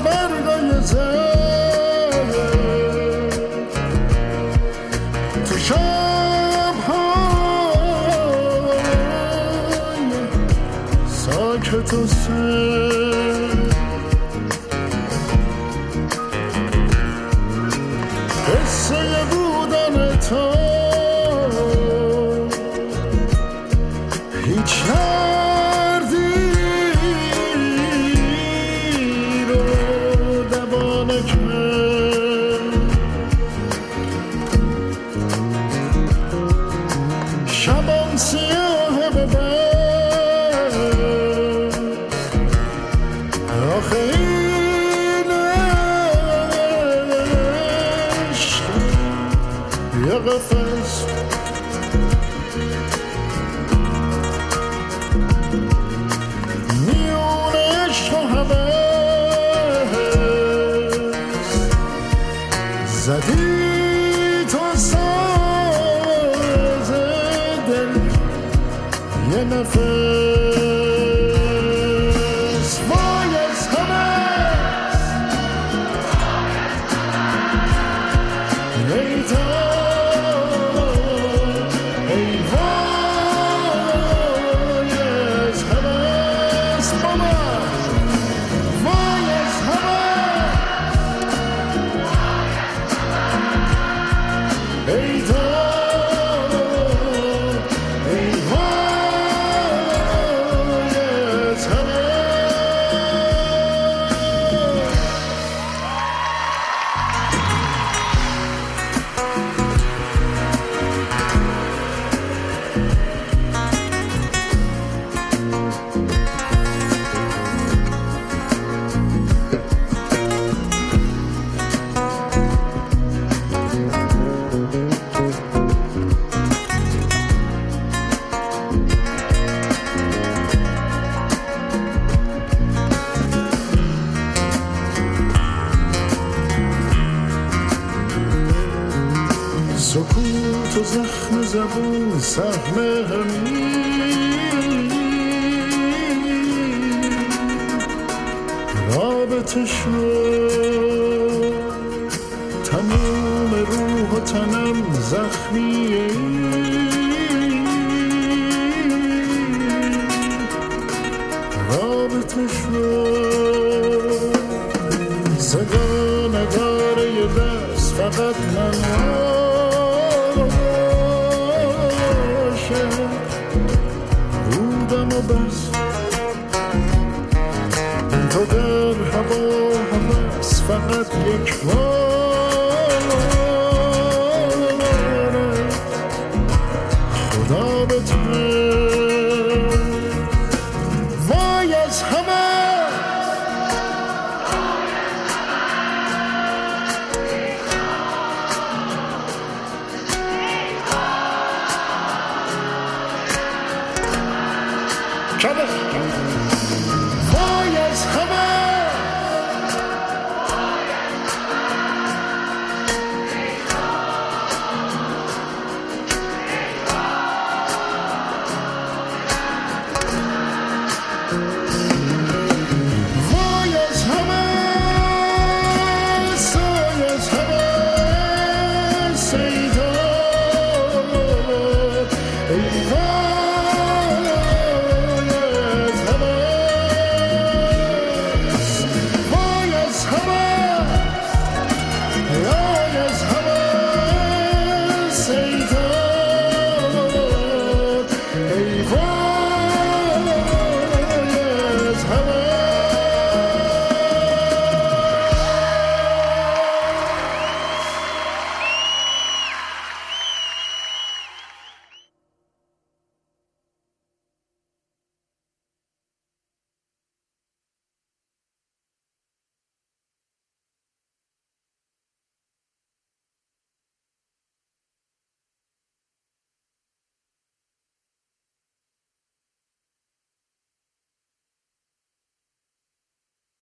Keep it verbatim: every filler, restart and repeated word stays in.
برگای زد تو شب‌های ساکت و سر قصه بودن تو هیچ دردی رو دوا نکرد شبان سیاه ببر آخه این عشق یه قفص میون عشق و هوس زدی تو ساز دل یه نفس وای از هوس ای تو ای وای از هوس بابا وای از هوس ای تو ای وای از هوس سکوت و زخم زبون سهم همین رابطه شد تموم روح و تنم زخمیه رابطه شد صدا نداره یه دست فقط من بودم و بس تو در هوا هوس فقط یک باره خدا به تو وای از همه وای از همه وای از همه سای از همه سیدا ای وای